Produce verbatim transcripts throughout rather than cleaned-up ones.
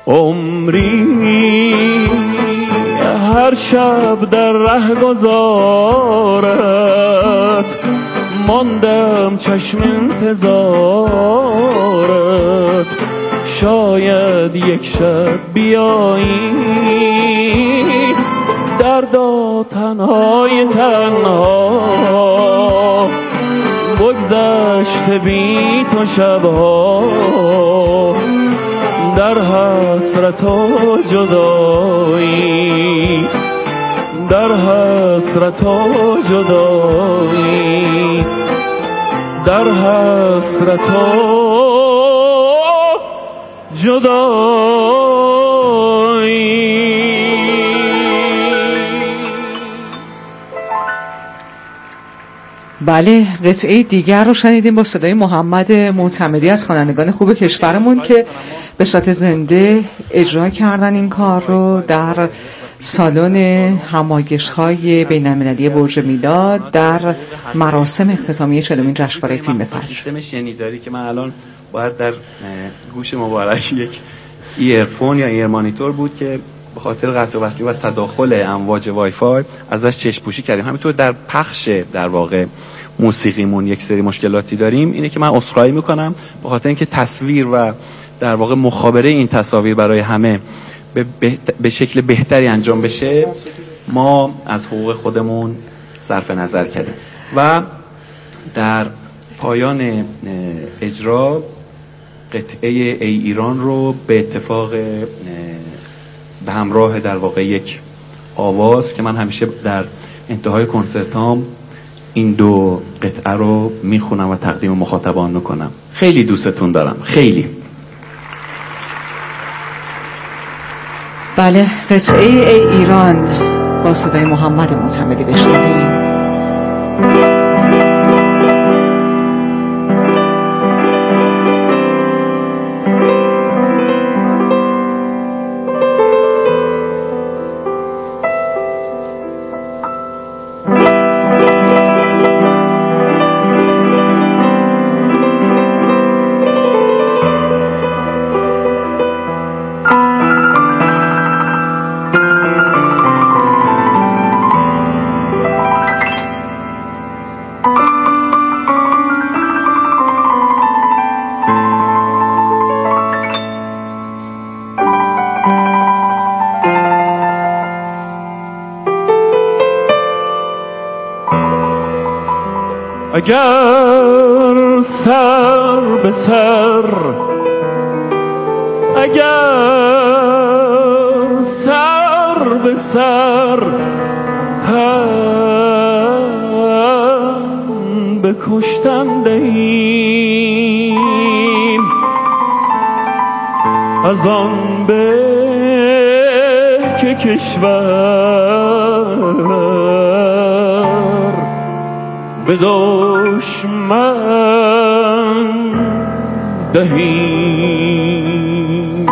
عمری هر شب در ره گذارت ماندم چشم انتظارت، شاید یک شب بیایی دردا تنهای تنها، بگذشت بی تو شبها در حسرت و جدایی، در حسرت و جدایی، در حسرت و جدایی. بله، قطعه دیگر رو شنیدیم با صدای محمد معتمدی از خوانندگان خوب کشورمون که به صورت زنده اجرا کردن این کار رو در سالن همایش‌های بین‌المللی برج میلاد در مراسم اختتامیه چهلمین جشنواره فیلم فجر. سیستم شنیداری که من الان باید در گوش مبارک یک ایرفون یا ایر مانیتور بود که به خاطر قطع وصلی و تداخل امواج وای فای ازش چشم پوشی کردیم. همینطور در پخش در واقع موسیقیمون یک سری مشکلاتی داریم. اینه که من عذرخواهی میکنم به خاطر اینکه تصویر و در واقع مخابره این تصاویر برای همه به, به, به شکل بهتری انجام بشه، ما از حقوق خودمون صرف نظر کردیم و در پایان اجرا قطعه ای ایران رو به اتفاق به همراه در واقع یک آواز که من همیشه در انتهای کنسرتام این دو قطعه رو میخونم و تقدیم مخاطبان میکنم. خیلی دوستتون دارم، خیلی. بله، قطعه ای ایران با صدای محمد معتمدی بشنویم. اگر سر به سر، اگر سر به سر تن به کشتن دهیم، از آن به که کشور به دشمن دهیم.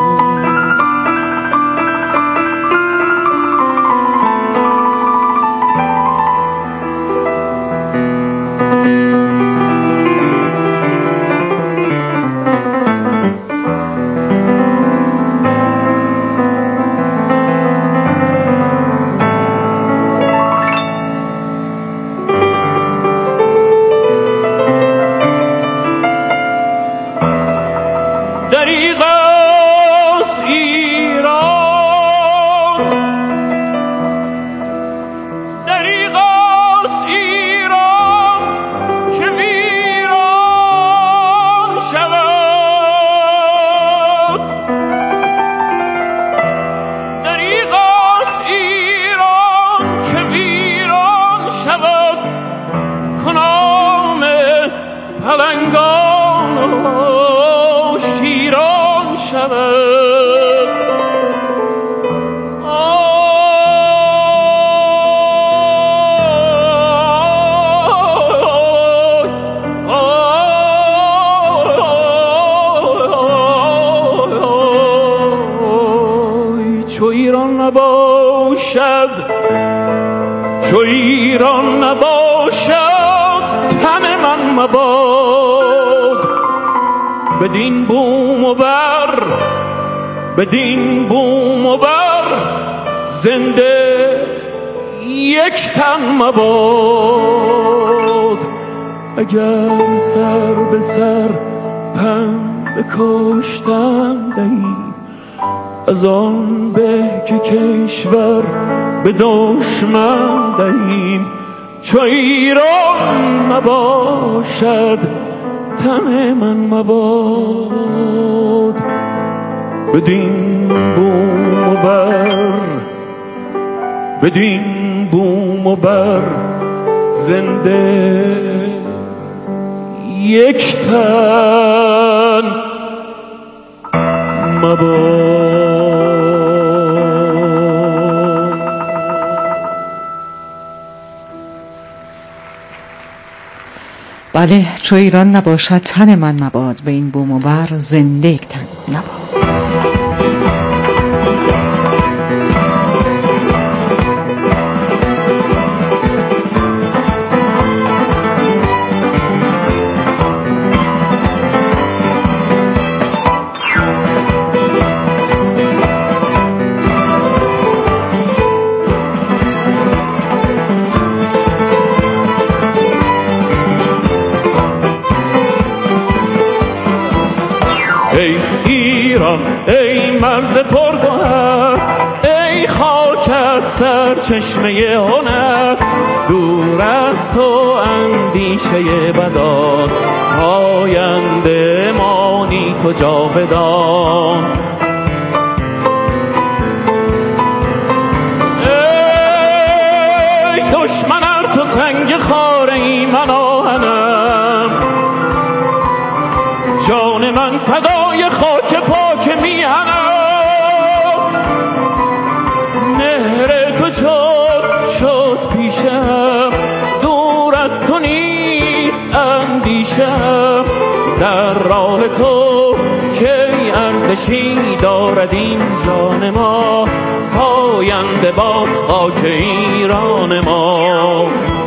چو ایران نباشد، چو ایران نباشد تن من مباد، بدین بوم و بر بدین بوم و بر زنده یک تن مباد. اگر سر به سر پنبه کاشتن دهی از آن به که کشور به دشمن دهیم. چو ایران نباشد تن من مباد. بدین بوم و بر بدین بوم و بر زنده یک تن مباد. بله، چو ایران نباشد تن من مباد، به این بوم و بر زنده یک تن نباد. ای ایران ای مرز پرگوهر، ای خاکت سرچشمه هنر. دور از تو اندیشه بدان، پاینده مانی تو جاودان. ای دشمن ار تو سنگ خاره ای من آهنم، جان من فدای خاک پاک میهنم. مهر تو شد شد پیشم، دور از تو نیست اندیشم. در راه تو کی ارزشی دارد این جان ما، پاینده باد خاک ایران ما.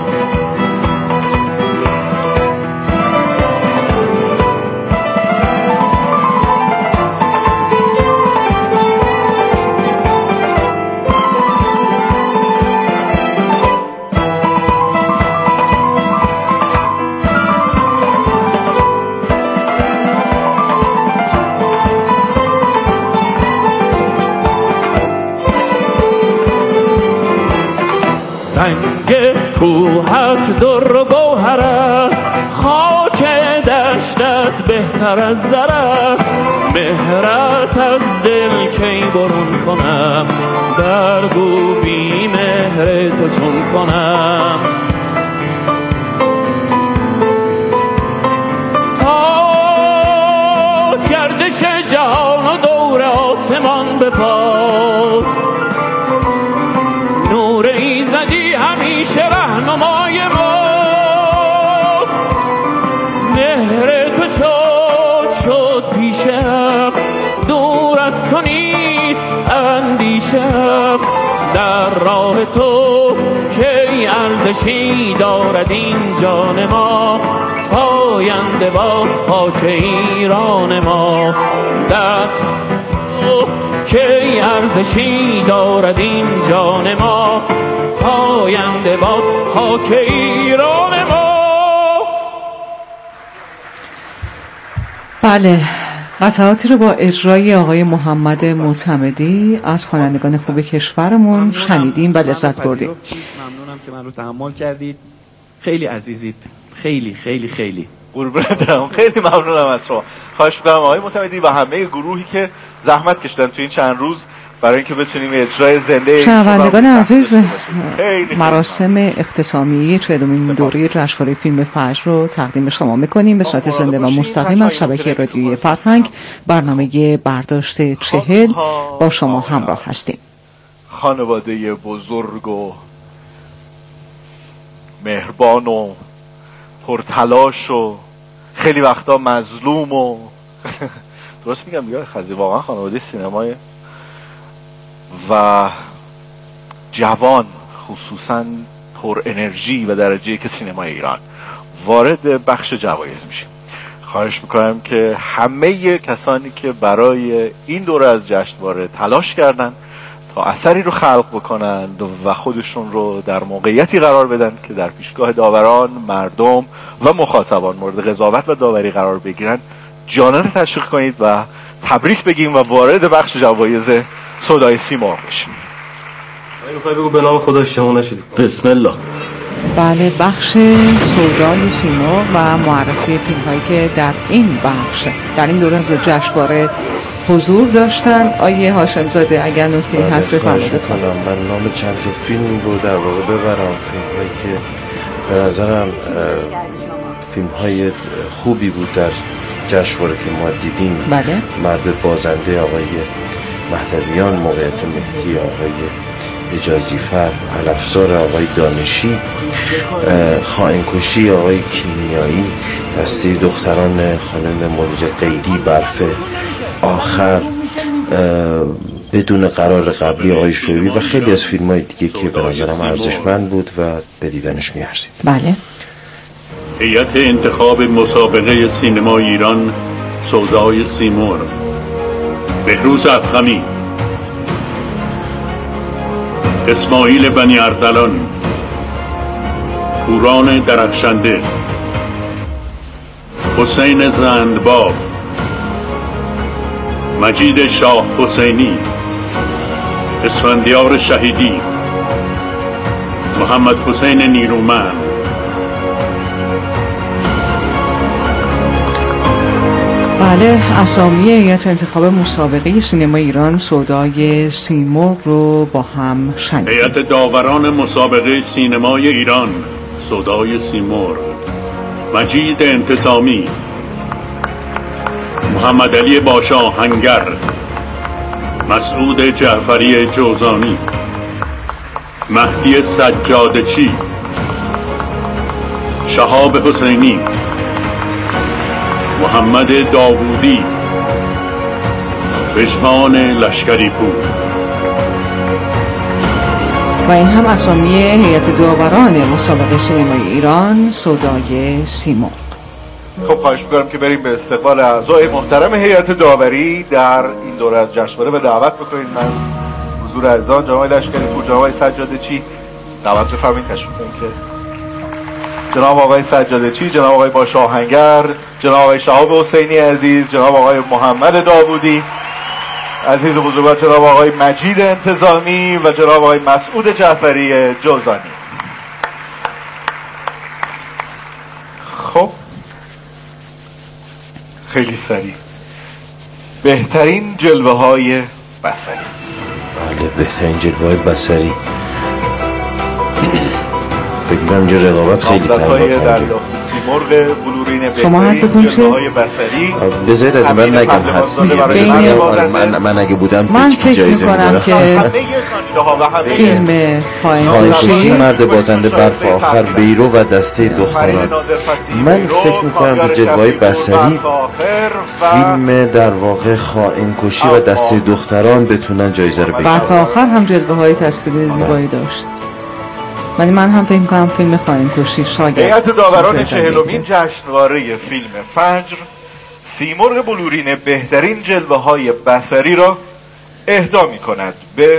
سنگ کوهت در و گوهر است، خاک دشتت بهتر از زر است. مهرت از دل کی برون کنم، در گو بی مهر تو چون کنم. تا گردش جهان و دور آسمان بپاس، نور ایزدی همیشه رهنمای ماست. مهر تو شد شد پیشم، دور از تو نیست اندیشم. در راه تو کی ارزشی دارد این جان ما، پاینده باد خاک ایران ما. در کی ارزشی دارد این جان ما، پاینده باد خاک ایران ما. بله، قطعاتی رو با اجرای آقای محمد معتمدی از خوانندگان خوب کشورمون شنیدیم و لذت بردیم. ممنونم که من رو تحمل کردید. خیلی عزیزید، خیلی خیلی خیلی قربونت برم. خیلی ممنونم از شما. خواهش می‌کنم آقای معتمدی و همه گروهی که زحمت کشیدن تو این چند روز برای اینکه بتونیم اجرای زنده. شنوندگان عزیز، مراسم اختتامیه چهلمین دوره جشنواره فیلم فجر رو تقدیم شما می‌کنیم به صورت زنده و مستقیم از شبکه رادیویی فرهنگ. برنامه برداشت چهل با شما همراه هستیم. خانواده بزرگ و مهربان و پرتلاش و خیلی وقتا مظلوم و درست میگم دیگه، خزی واقعا خانواده سینمای و جوان، خصوصا پر انرژی و درجه‌ای که سینمای ایران، وارد بخش جوایز میشیم. خواهش میکنم که همه کسانی که برای این دوره از جشنواره تلاش کردن تا اثری رو خلق بکنند و خودشون رو در موقعیتی قرار بدن که در پیشگاه داوران، مردم و مخاطبان مورد قضاوت و داوری قرار بگیرن، جانانه تشویق کنید و تبریک بگیم و وارد بخش جوایز سودای سیمرغ بشیم. میخوای بگو به نام خدا شما نشید. بسم الله. بله، بخش سودای سیمرغ و معرفی فیلم هایی که در این بخش در این دوره از جشنواره حضور داشتن. آیه هاشم زاده اگر نکته‌ای هست بفرمایید. من نام چند تا فیلم رو در واقع ببرم، فیلم هایی که به نظرم فیلم های خوبی بود در جشنواره که ما دیدیم. بله. مرد بازنده آقای مهدویان، موقعیت مهدی آقای اجازیفر، علفزار آقای دانشی، خائنکشی آقای کیمیایی، دسته دختران خانم منیر قیدی، برف آخر، بدون قرار قبلی آقای شوری و خیلی از فیلم های دیگه که به نظرم ارزشمند بود و به دیدنش میارزید. بله. هیئت انتخاب مسابقه سینما ایران سودای سیمرغ: بهروز افخمی، اسماعیل بنی اردلان، پوران درخشنده، حسین زندباف، مجید شاه حسینی، اسفندیار شهیدی، محمد حسین نیرومند. بله، اسامی هیئت انتخاب مسابقه سینما ایران سودای سیمرغ رو با هم شنیدیم. هیئت داوران مسابقه سینمای ایران سودای سیمرغ: مجید انتظامی، محمد علی باشاهنگر، مسعود جعفری جوزانی، مهدی سجادچی، شهاب حسینی، محمد داوودی، پژمان لشکری پور. و این هم اسامی هیئت داوران مسابقه سینمای ایران سودای سیمرغ. خب خواهش می‌کنم که بریم به استقبال اعضای محترم هیئت داوری در این دوره از جشنواره و دعوت بکنید. من حضور عزیزان جناب لشکری پور، جناب سجادچی دعوت بفرمایید تشریف بیارید که جناب آقای سجادچی، جناب آقای باشاهنگر، جناب آقای شهاب حسینی عزیز، جناب آقای محمد داوودی عزیز بزرگوار، جناب آقای مجید انتظامی و جناب آقای مسعود جعفری جوزانی. خب خیلی سریع بهترین جلوه های بصری. بله، بهترین جلوه های بصری. فکر می‌کنم اینجا رقابت خیلی تنگه. شما حدستون چه؟ بذارید از من نگم حدس دیگه. من, من اگه بودم من فکر میکنم که فیلم خائنکشی، مرد بازنده، برف آخر، بیرو و دسته دختران. من فکر میکنم که جلوه‌های بصری فیلم در واقع خائنکشی و دسته دختران بتونن جایزه رو بگیرن. برف آخر هم جلوه‌های تصویری زیبایی داشت، ولی من هم فکر می‌کنم فیلم خائنکشی شاید. هیئت داوران چهلمین جشنواره فیلم فجر سیمرغ بلورین بهترین جلوه‌های بصری را اهدا می‌کند به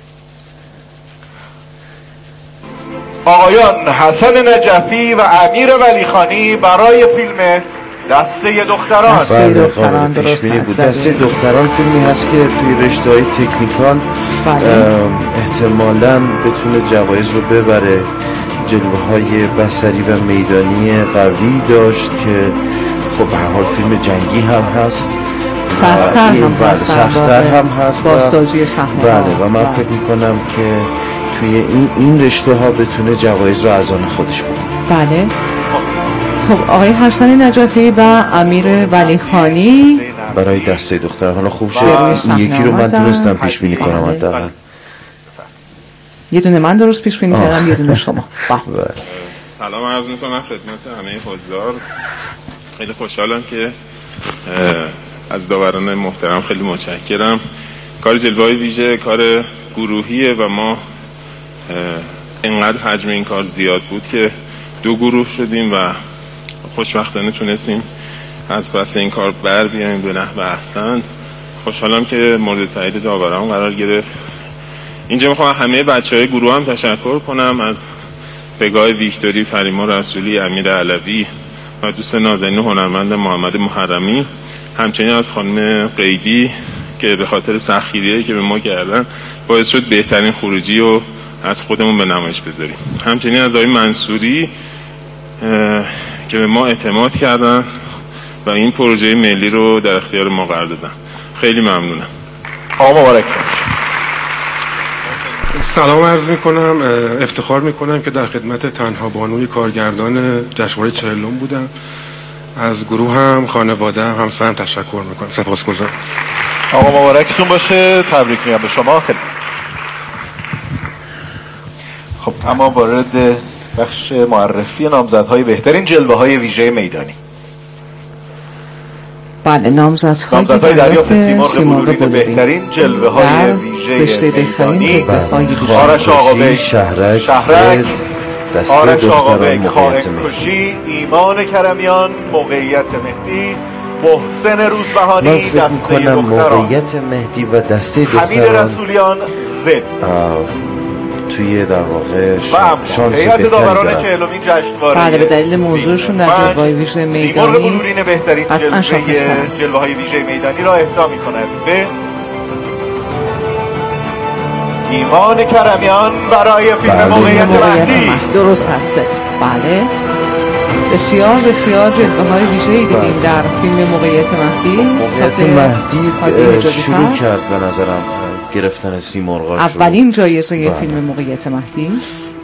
آقایان حسن نجفی و امیر ولیخانی برای فیلم دسته دختران. دسته دختران پیش بینی بود. دسته دختران فیلمی هست که توی رشته‌های تکنیکال احتمالاً بتونه جوایز رو ببره. جلوه‌های بصری و میدانی قوی داشت که خب به هر حال فیلم جنگی هم هست، سخت‌تر هم هست، سخت‌تر هم هست بازسازی صحنه. بله، و من فکر می‌کنم که توی این این رشته‌ها بتونه جوایز رو از آن خودش ببره. بله. خب آقای حسن نجفی و امیر ولیخانی برای دسته دختران خوب شد. یکی رو من تونستم پیش بینی کنم حداقل. یه دونه من درست پیش بینی کردم، یه دونه شما. سلام عرض می‌کنم خدمت همه حضار. خیلی خوشحالم که از داوران محترم خیلی متشکرم. کار جلوه‌های ویژه کار گروهیه و ما اینقدر حجم این کار زیاد بود که دو گروه شدیم و خوشبختانه تونستیم از پس این کار بر بیایم به نحو احسن. خوشحالم که مورد تایید داوران قرار گرفت. اینجا میخوام همه بچهای گروه هم تشکر کنم، از پگاه ویکتوری، فریما رسولی، امیر علوی و دوست نازنین هنرمند محمد محرمی، همچنین از خانم قیدی که به خاطر سختگیری‌ای که به ما کردن باعث شد بهترین خروجی رو از خودمون به نمایش بذاریم. همچنین از آقای منصوری که به ما اعتماد کردن و این پروژه ملی رو در اختیار ما قرار دادن. خیلی ممنونم. آقا مبارک. سلام عرض میکنم، افتخار میکنم که در خدمت تنها بانوی کارگردان جشنواره چهلم بودم. از گروه هم، خانواده هم، همسرم تشکر میکنم. سپاسگزارم. آقا مبارکتون باشه، تبریک میگم به شما. خیلی خب، اما وارد بخش معرفی نامزدهای بهترین جلوه‌های ویژه میدانی. بله، نامزدهای دریافت سیمرغ بلورین بهترین جلوه‌های ویژه میدانی: آرش آقابک شهرک، آرش آقابک خائن کشی، ایمان کرمیان موقعیت مهدی، محسن روزبهانی دسته دختران، موقعیت مهدی و دسته دختران، حمید رسولیان زد توی در واقع شانس هیئت داوران چهلمین جشنواره. بله، به دلیل موضوعشون در جلوه‌های ویژه میدانی بلورین بهترین جلوه‌های ویژه میدانی را اهدا می‌کند به ایمان کرمیان برای فیلم موقعیت مهدی. درست هست. بله، بسیار بسیار جلوه‌های ویژه‌ای دیدیم در فیلم موقعیت مهدی. موقعیت مهدی شروع کرد به نظرم گرفتن سیمرغ، اولین جایزه فیلم موقعیت مهدی.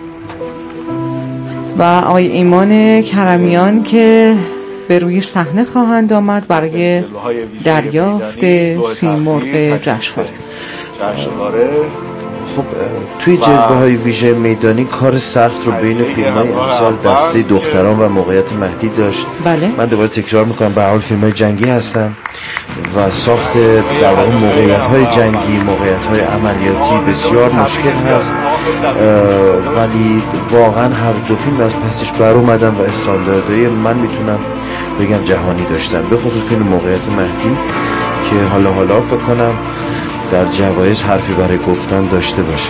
و آقای ایمان کرمیان که به روی صحنه خواهند آمد برای دریافت سیمرغ جشنواره. خب توی جلوه‌های ویژه میدانی کار سخت رو بین فیلم‌های امسال دسته دختران و موقعیت مهدی داشت. بله. من دوباره تکرار میکنم، به هر حال فیلم‌های جنگی هستن و ساخت در واقع موقعیت‌های جنگی، موقعیت‌های عملیاتی بسیار مشکل هست، ولی واقعا هر دو فیلم از پسش بر اومدن و استانداردهای من میتونم بگم جهانی داشتن، به خصوص فیلم موقعیت مهدی که حالا حالا فکر کنم در جوایز حرفی برای گفتن داشته باشه.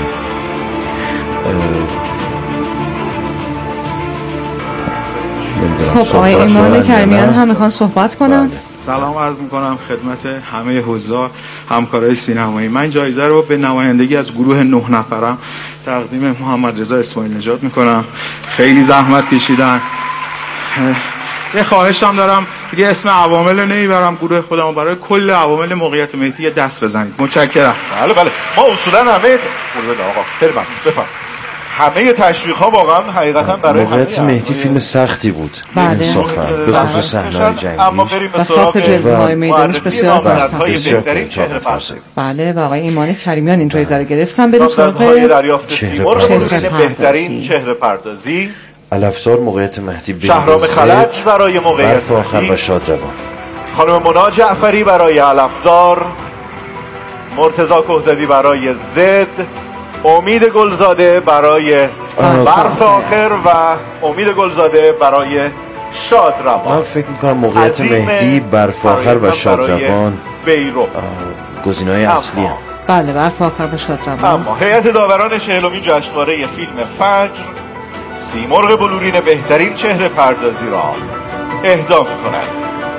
خب آقای ایمان کرمیان هم میخوان صحبت کنن. سلام عرض میکنم خدمت همه حضار همکارای سینمایی. من جایزه رو به نمایندگی از گروه نه نفرم تقدیم محمد رضا اسماعیل نژاد میکنم. خیلی زحمت کشیدن. یه خواهشم دارم دیگه اسم عوامل رو نمیبرم، گروه خودمو برای کل عوامل موقعیت مهدی دست بزنید. متشکرم. بله بله، ما اصولا همه قربان آقا خیلی ممنون. بفهم. همه تشویق ها واقعا حقیقتا برای موقعیت مهدی فیلم سختی بود. بله. انصافا به خصوص صحنه‌های جنگی. اما بریم به و ساخت جلوه‌های میدانیش بسیار بسیار بله، و آقای ایمان کرمیان این جایزه رو گرفتن. بریم سراغ دریافت سیمرغ بهترین چهره پردازی. الافزار موقعیت مهدی، شهرام خلج برای موقعیت برف آخر و شادروان، خانم مونا جعفری برای الافزار، مرتضی کهزادی برای زد، امید گلزاده برای برف آخر و امید گلزاده برای شادروان. من فکر میکنم موقعیت مهدی، برف آخر و شادروان بیرو گزینه‌های اصلی هم. بله، برف آخر و شادروان. اما هیئت داوران چهلمین جشنواره فیلم فجر سیمرغ بلورین بهترین چهره پردازی را اهدا می‌کند.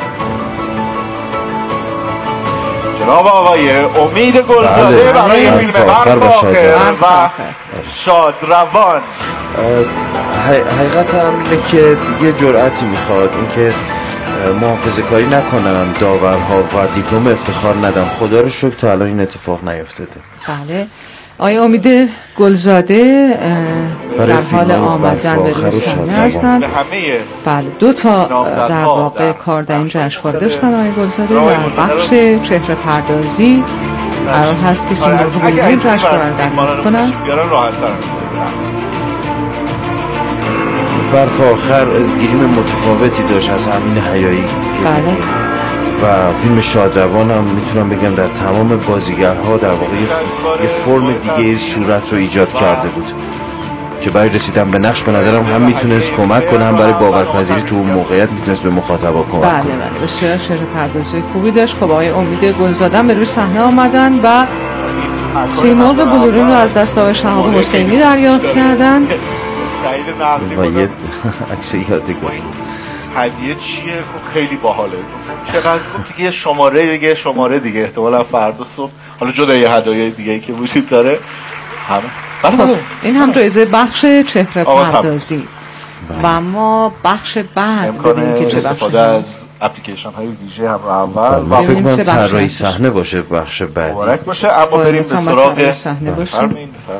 جناب آقای امید گلزاده برای فیلم برف آخر و شادروان. حقیقت هم اینه که یه جرأتی میخواد، اینکه محافظه کاری نکنن داورها و دیپلم افتخار ندن. خدا رو شکر تا الان این اتفاق نیفتاده. بله، آقای امید گلزاده در حال آمدن به روی صحنه هستند. بله، دو تا در واقع کار در این جشنواره داشتن آقای گلزاده. در بخش چهره پردازی قرار هست که سیمرغ بلورین جشنواره رو دریافت کنن. برف آخر گریم متفاوتی داشت از امین حیایی. بله. و فیلم شادروان هم میتونم بگم در تمام بازیگرها در واقع یه فرم دیگه صورت رو ایجاد کرده بود. که برای رسیدن به نقش به نظرم هم میتونست کمک کنه هم برای باورپذیری تو اون موقعیت میتونست به مخاطبا کمک بله کنه. بله بسیار چهره پردازی خوبی داشت. خب آقای امید گلزاده به روی صحنه آمدن و سیمرغ بلورین رو از دست آقای شهاب حسینی دریافت کردن و یه عکس یادگاری. هدیه چیه؟ خیلی باحاله. چقدر گفت دیگه شماره دیگه شماره دیگه احتمالاً فردا صبح حالا جدای هدایای دیگه که وجود داره همه. خب این هم جایزه بخش چهره پردازی و اما بخش بعد ببینیم که چه بخش استفاده از اپلیکیشن های ویژه هم اول و فکر کنم طراحی صحنه باشه بخش بعدی. مبارک باشه. اما بریم به سراغ صحنه باشیم.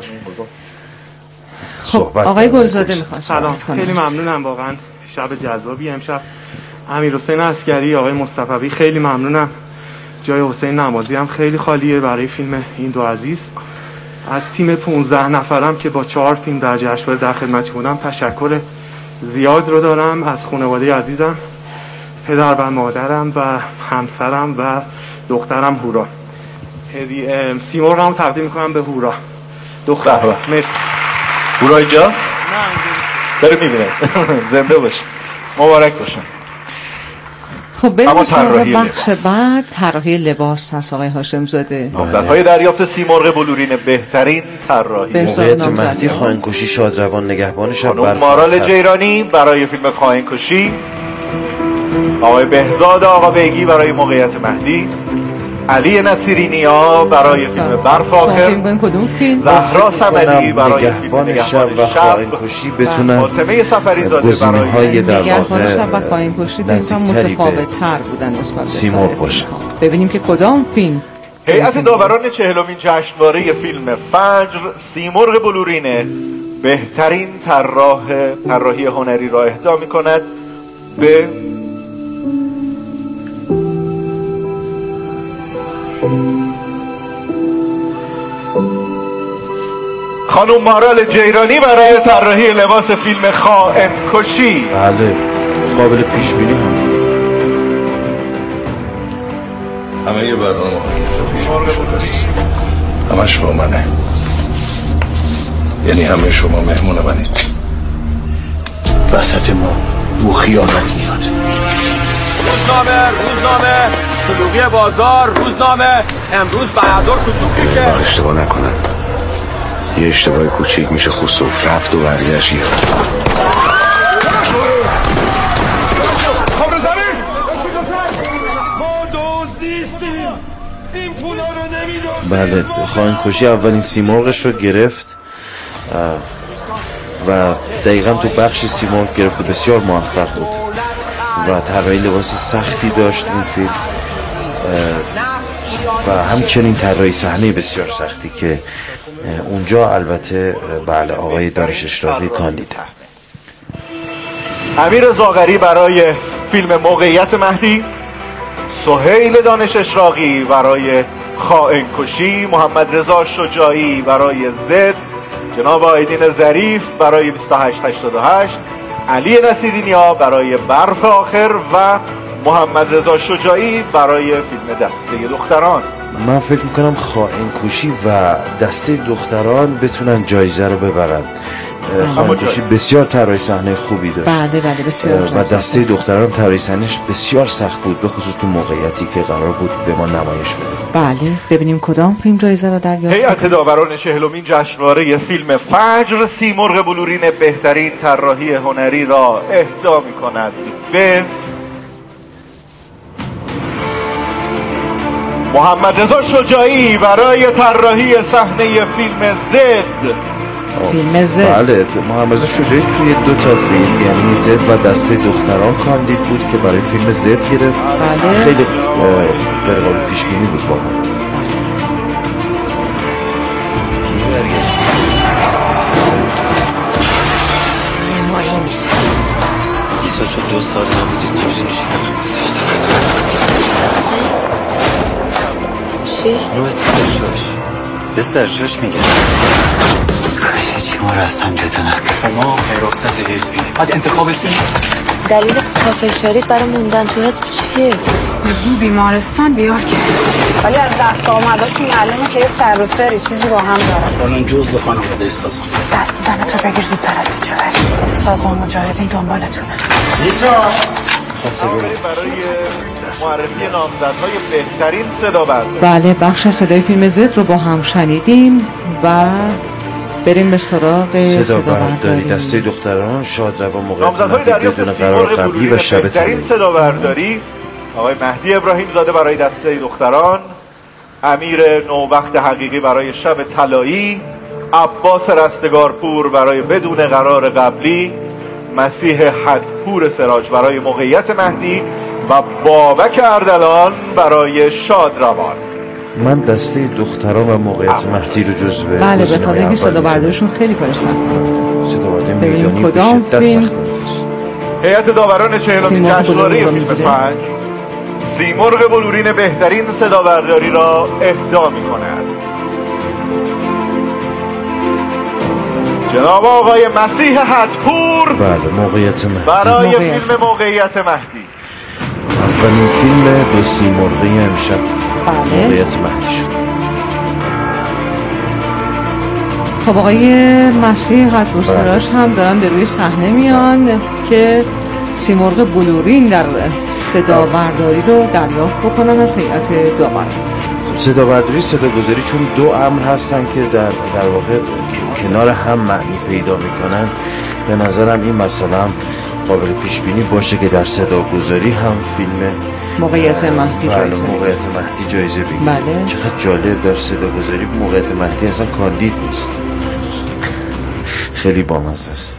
خب آقای گلزاده میخواد سلام. خیلی ممنونم واقعا شب جذابی امشب. امیرحسین عسکری، آقای مصطفی خیلی ممنونم. جای حسین نمازی هم خیلی خالیه برای فیلم این دو عزیز. از تیم پانزده نفرم که با چهار فیلم در جشنواره در خدمت بودم تشکر زیاد رو دارم از خانواده عزیزم، پدر و مادرم و همسرم و دخترم هورا. سیمرغ هم تقدیم میکنم به هورا دختر. مرسی. هورا اینجاست؟ نه داره میبینه. زنده باشه. مبارک باشه. خب بریم سراغ بخش بعد. طراحی لباس هست آقای هاشم زاده. نامزدهای دریافت سیمرغ بلورین بهترین طراحی. موقعیت مهدی خائن‌کشی شادروان نگهبان شب خانم مارال جیرانی برای فیلم خائن‌کشی، آقای بهزاد آقا بیگی برای موقعیت مهدی، علی نصیرینیا برای فیلم برف آخر، زهرا صمدی برای فیلم نگهبان شب و خائن‌کشی بتونن فاطمه سفری زاده برای نگهبان شب و خائن‌کشی تا متفاوت‌تر بودن نسبت به سیمرغ باشه. ببینیم که کدام فیلم. هیئت داوران چهلمین جشنواره فیلم فجر سیمرغ بلورین بهترین طراح طراحی هنری را اهدا می‌کند به خانم مارال جیرانی برای طراحی لباس فیلم خائن‌کشی. بله قابل پیش بینی هم. همه یه برنامه پیش شده است. همش با منه. یعنی همه شما مهمون منید. وسط ما بو خیانت میاد. روزنامه روزنامه شلوغی بازار روزنامه امروز بهادر کوچوکیشه. اشتباه نکنم یه اشتباه کوچیک میشه خسوف رفت و برگشت یه بله خائن‌کشی اولین سیمرغش رو گرفت و دقیقا تو بخش سیمرغ گرفت و بسیار موفق بود و طراحی لباس سختی داشت این فیلم و همچنین طراحی صحنه بسیار سختی که اونجا البته بله آقای دانش اشراقی کاندید. امیر زاغری برای فیلم موقعیت مهدی، سهیل دانش اشراقی برای خائن‌کشی، محمد رضا شجاعی برای زد، جناب آیدین ظریف برای بیست و هشت هشتاد و هشت، علی نصیرینیا برای برف آخر و محمد رضا شجاعی برای فیلم دسته دختران. من فکر میکنم خائن‌کشی و دسته دختران بتونن جایزه رو ببرن. خائن‌کشی بسیار طراحی صحنه خوبی داشت. بله بله بسیار. و دسته دختران طراحی صحنه‌اش بسیار سخت بود، به خصوص تو موقعیتی که قرار بود به ما نمایش بده. بله ببینیم کدام فیلم جایزه رو دریافت. هیئت داوران چهلمین جشنواره فیلم فجر سیمرغ بلورین بهترین طراحی هنری را اهدا می‌کند به محمد رضا شجاعی برای طراحی صحنه فیلم زد. فیلم زد بله محمد رضا شجاعی توی دو تا فیلم یعنی زد و دسته دختران کاندید بود که برای فیلم زد گرفت. بله خیلی غیر قابل پیش بینی بود واقعا. ایزا تو دو سال نبودی نمیدونی چی نمیم گذاشتن چی؟ نوع سرجاش یه سرجاش میگن کاشه چی ما رو از هم جدا نکن شما حراست حزبی بعد انتخابتون دلیل پافشاریت برای موندن تو حزب چیه؟ دو بیمارستان بیار کرد، ولی از رفت آمداشون معلومه که یه سر و سری چیزی با هم دارن. الان جزء خانواده سازمان. دست زنت رو بگیر زودتر از اینجا بریم. سازمان مجاهدین دنبالتونه. نیسا برای معرفی نامزدهای بهترین صدا برداری. بله، بخش صدای فیلم زد رو با هم شنیدیم و بریم به سراغ صدا برداری. دسته دختران شادروا موقعیت نامزدهای دریافت سیمرغ بلورین و شب بهترین صدا برداری: آقای مهدی ابراهیم زاده برای دسته دختران، امیر نوبخت حقیقی برای شب طلایی، عباس رستگارپور برای بدون قرار قبلی، مسیح حدپور سراج برای موقعیت مهدی و بابک اردلان برای شادروان. من دسته دختران و موقعیت مهدی رو جزو به بله، به خاطر اینکه صدا برداریشون خیلی کار سخته. صدا برداری میدانی کدام فیلم؟ هیئت داوران چهلمین جشنواره فیلم فجر سیمرغ بلورین بهترین صدا برداری را اهدا می‌کند. جناب آقای مسیح حدپور بله، موقعیت مهدی برای موقعیت. فیلم موقعیت مهدی. اولین فیلم دو سیمرغی امشب بله. موقعیت مهدی شد. خب آقای مسیح حدپور سراج هم دارن به روی صحنه میان که سیمرغ بلورین در صدا برداری رو دریافت بکنن از هیئت داوران. صدا برداری صدا گذاری چون دو امر هستن که در در واقع کنار هم معنی پیدا میکنن، به نظرم این مثلا قابل پیش بینی باشه که در صدا گذاری هم فیلم موقعیت مهدی جایزه موقعیت مهدی جایزه بگیره. بله. چقدر جالب، در صدا گذاری موقعیت مهدی اصلا کاندید نیست. خیلی بامزه است.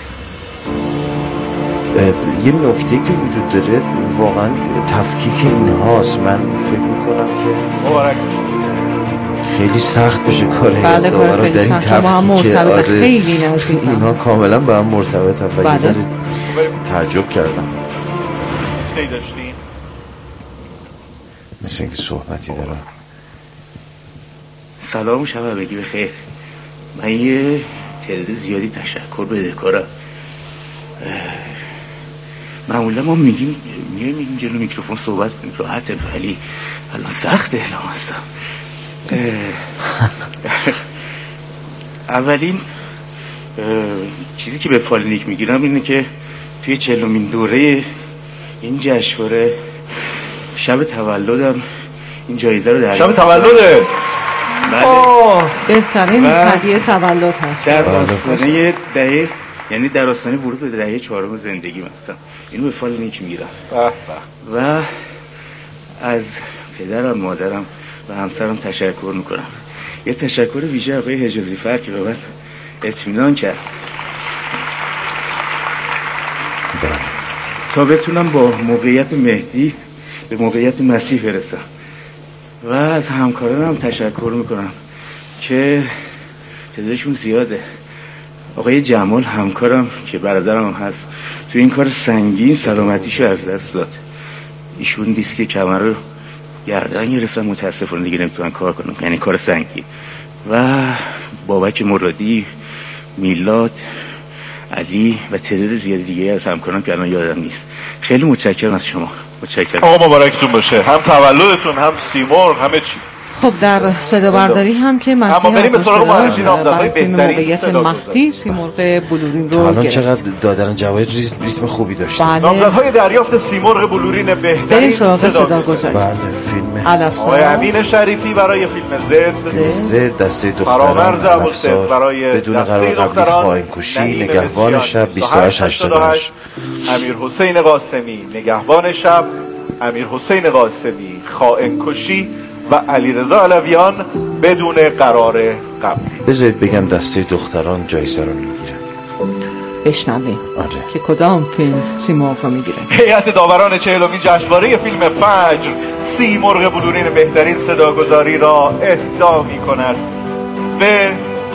یه نکته که وجود داره واقعا تفکیک اینهاست. من فکر میکنم که مبارک خیلی سخت بشه کار بله کار خیلی سخت، چون با هم مرتبط خیلی نزدیک اینها کاملا با هم مرتبط هم و بله. تعجب کردم. خیلی داشتیم مثل اینکه صحبتی دارم. سلام شب بگی بخیر. من یه تعداد زیادی تشکر بدهکارم. معمولا ما میگیم میگیم میگیم جلو میکروفون صحبت کنیم راحته، ولی الان سخته نامستم. اولین چیزی که به فالنیک میگیرم اینه که توی چهلمین دوره این جشنواره شب تولدم این جایزه رو دریافت. شب تولده؟ بله. بهترین هدیه تولد هست. در آستانه دهه، یعنی در آستانه ورود به دهه چهارم زندگی هستم. اینو به فالنیک میگیرم. و از پدرم، مادرم و همسرم تشکر میکنم. یه تشکر ویژه آقای حجازی فر که به من اطمینان کرد تا بتونم با موقعیت مهدی به موقعیت مسیح برسم. و از همکارانم هم تشکر میکنم که تعدادشون زیاده. آقای جمال همکارم که برادرم هم هست، تو این کار سنگین سلامتیشو از دست داد. ایشون دیسک کمر رو گردن گرفتن، متاسفانه دیگه نمیتونن کار کنن، یعنی کار سنگین. و بابک مرادی، میلاد، علی و تعداد زیادی دیگه از همکاران که الان یادم نیست. خیلی متشکرم از شما. متشکرم. آقا مبارکتون باشه، هم تولدتون هم سیمرغ همه چی. خب در صدا برداری هم که مسیح حدپور سراج برای فیلم موقعیت مهدی سیمرغ بلورین رو گرفت. چقدر دادن جوایز ریتم خوبی داشته. بله. نامزدهای دریافت سیمرغ بلورین بهترین بریم سراغ صدا گذاری. بله، فیلم علفزار. آقای امین شریفی برای فیلم زد. زد دسته دختران. فرامرز ابوالسید برای بدون قرار قبلی خائن کشی، نگهبان شب بیست و هشت هشتاد و هشت. امیر حسین قاسمی نگهبان شب، امیر حسین قاسمی خائن کشی و علیرضا علویان بدون قرار قبلی. بذارید بگم دسته دختران جایزه رو میگیره. بشنویم آره. که کدام فیلم سیمرغ رو میگیره. هیئت داوران چهلمین جشنواره فیلم فجر سیمرغ بلورین بهترین صداگذاری را اهدا می‌کند به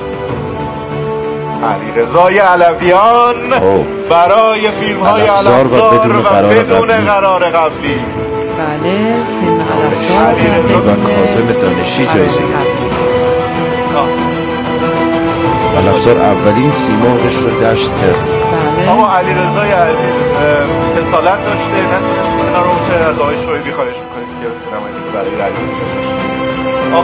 علیرضا علویان برای فیلم‌های علفزار و بدون قرار, بدون قرار قبلی. بله، فیلم علفزار و کاظم دانشی جایزه گرفت. علفزار اولین سیمرغش رو دشت کرد. بله. بله. آقا علیرضای عزیز کسالت داشته، نتونست کنار رو از آقای شعیبی خواهش میکنید که نمایندگی برای رأی